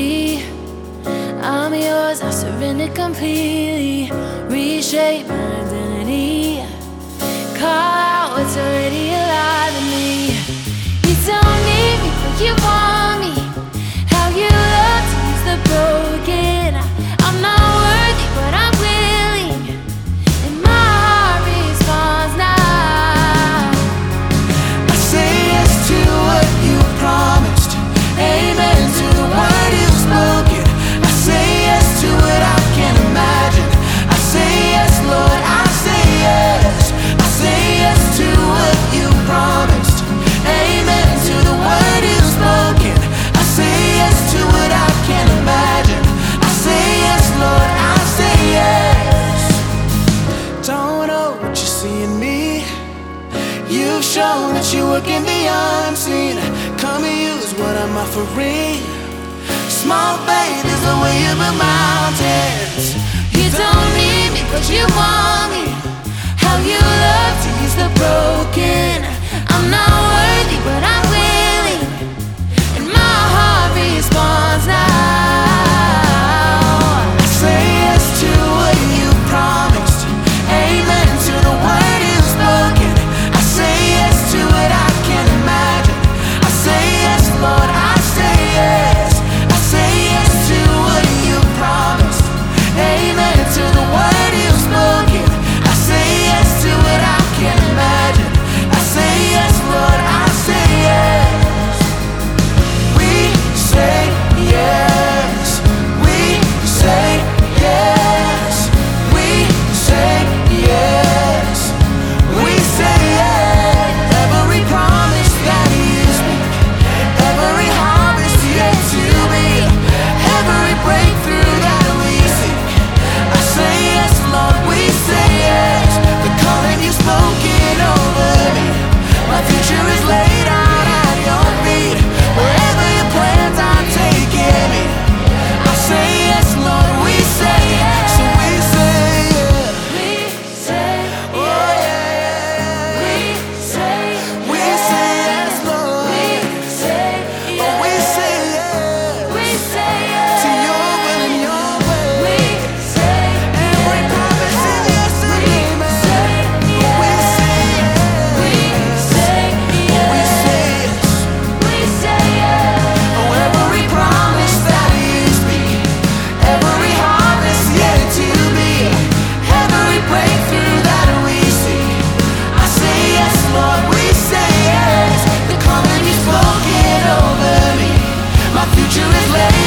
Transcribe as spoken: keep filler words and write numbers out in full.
be. I'm yours, I surrender completely. Reshape my identity. Call out what's already alive in me. You don't need me, but you want me. How you love to use the broken. I'm not worthy, but I'm willing, and my heart responds now. I say yes to what you promised. Amen to the word you've spoken. I say yes to what I can't imagine. I say yes, Lord, I say yes. I say yes to what you promised. Amen to the word you've spoken. I say yes to what I can't imagine. I say yes, Lord, I say yes. Don't know what you see in me. You've shown that you work in the unseen. Come and use what I'm offering. Small faith is the way of the mountains. You don't need me, but you want me. How you love to use the broken. I'm not worthy, but I'm willing, and my heart responds now. I say yes to what you promised. Amen to the word you've spoken. I say yes to what I can't imagine. I say yes, Lord, I say yes. I say yes to what you promised. Amen to the word you've spoken. I say yes to what I can't imagine. I say yes, Lord, I say yes. We say yes. We say yes. We say yes. We say yes. Every promise that you speak, every harvest yet to be, every breakthrough that we seek. I say yes, Lord, we say yes. The calling you've spoken over me, my future is laid out at your feet. Wherever your plans are taking me, I say yes, Lord, we say yes. So we say yes. We say Oh yeah. we say We say yes, Lord. we say Oh, we say yes. we say yes To your will and your way. we say Every promise is yes and amen. say Oh, we say yes. we say Oh, we say yes. we say yes. Oh, every promise that you speak, every harvest yet to be, every breakthrough that we see. I say yes, Lord, we say yes. The calling you've spoken over me, my future is laid